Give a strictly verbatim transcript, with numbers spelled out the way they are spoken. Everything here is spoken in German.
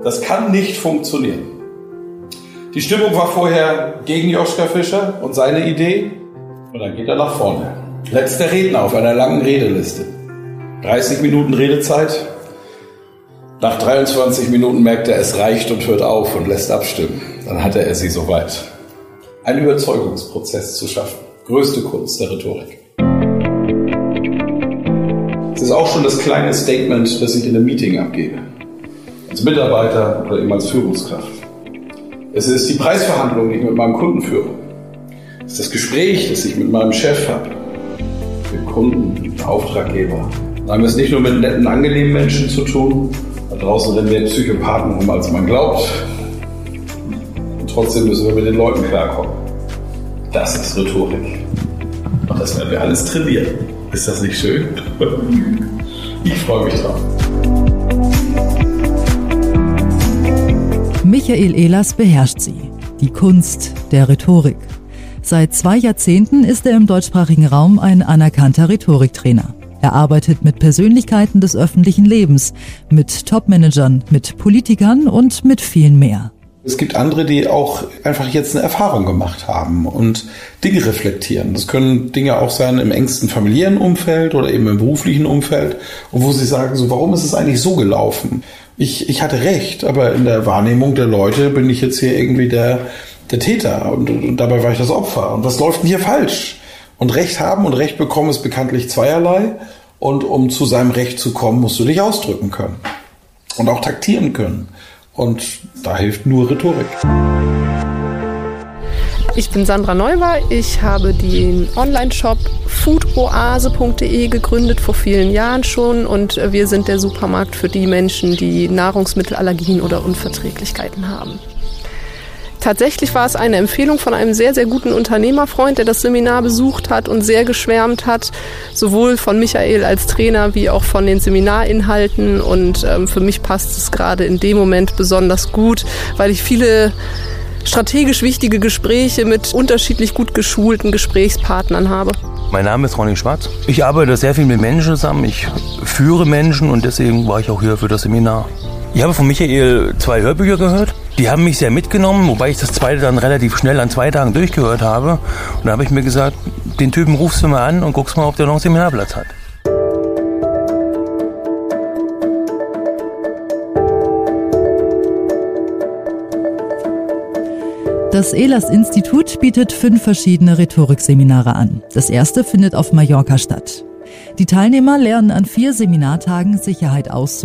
Das kann nicht funktionieren. Die Stimmung war vorher gegen Joschka Fischer und seine Idee. Und dann geht er nach vorne. Letzter Redner auf einer langen Redeliste. dreißig Minuten Redezeit. Nach dreiundzwanzig Minuten merkt er, es reicht und hört auf und lässt abstimmen. Dann hatte er sie soweit. Einen Überzeugungsprozess zu schaffen. Größte Kunst der Rhetorik. Es ist auch schon das kleine Statement, das ich in einem Meeting abgebe. Als Mitarbeiter oder eben als Führungskraft. Es ist die Preisverhandlung, die ich mit meinem Kunden führe. Es ist das Gespräch, das ich mit meinem Chef habe. Mit Kunden, mit Auftraggeber. Da haben wir es nicht nur mit netten, angenehmen Menschen zu tun. Da draußen rennen mehr Psychopathen rum, als man glaubt. Und trotzdem müssen wir mit den Leuten klarkommen. Das ist Rhetorik. Und das werden wir alles trainieren. Ist das nicht schön? Ich freue mich drauf. Michael Ehlers beherrscht sie. Die Kunst der Rhetorik. Seit zwei Jahrzehnten ist er im deutschsprachigen Raum ein anerkannter Rhetoriktrainer. Er arbeitet mit Persönlichkeiten des öffentlichen Lebens, mit Topmanagern, mit Politikern und mit vielen mehr. Es gibt andere, die auch einfach jetzt eine Erfahrung gemacht haben und Dinge reflektieren. Das können Dinge auch sein im engsten familiären Umfeld oder eben im beruflichen Umfeld, und wo sie sagen, so, warum ist es eigentlich so gelaufen? Ich, ich hatte recht, aber in der Wahrnehmung der Leute bin ich jetzt hier irgendwie der, der Täter und, und dabei war ich das Opfer. Und was läuft denn hier falsch? Und Recht haben und Recht bekommen ist bekanntlich zweierlei. Und um zu seinem Recht zu kommen, musst du dich ausdrücken können und auch taktieren können. Und da hilft nur Rhetorik. Ich bin Sandra Neuber. Ich habe den Online-Shop foodoase punkt de gegründet vor vielen Jahren schon. Und wir sind der Supermarkt für die Menschen, die Nahrungsmittelallergien oder Unverträglichkeiten haben. Tatsächlich war es eine Empfehlung von einem sehr, sehr guten Unternehmerfreund, der das Seminar besucht hat und sehr geschwärmt hat, sowohl von Michael als Trainer wie auch von den Seminarinhalten. Und ähm, für mich passt es gerade in dem Moment besonders gut, weil ich viele strategisch wichtige Gespräche mit unterschiedlich gut geschulten Gesprächspartnern habe. Mein Name ist Ronny Schwarz. Ich arbeite sehr viel mit Menschen zusammen. Ich führe Menschen und deswegen war ich auch hier für das Seminar. Ich habe von Michael zwei Hörbücher gehört. Die haben mich sehr mitgenommen, wobei ich das zweite dann relativ schnell an zwei Tagen durchgehört habe. Und da habe ich mir gesagt, den Typen rufst du mal an und guckst mal, ob der noch einen Seminarplatz hat. Das Ehlers-Institut bietet fünf verschiedene Rhetorikseminare an. Das erste findet auf Mallorca statt. Die Teilnehmer lernen an vier Seminartagen Sicherheit auszustrahlen.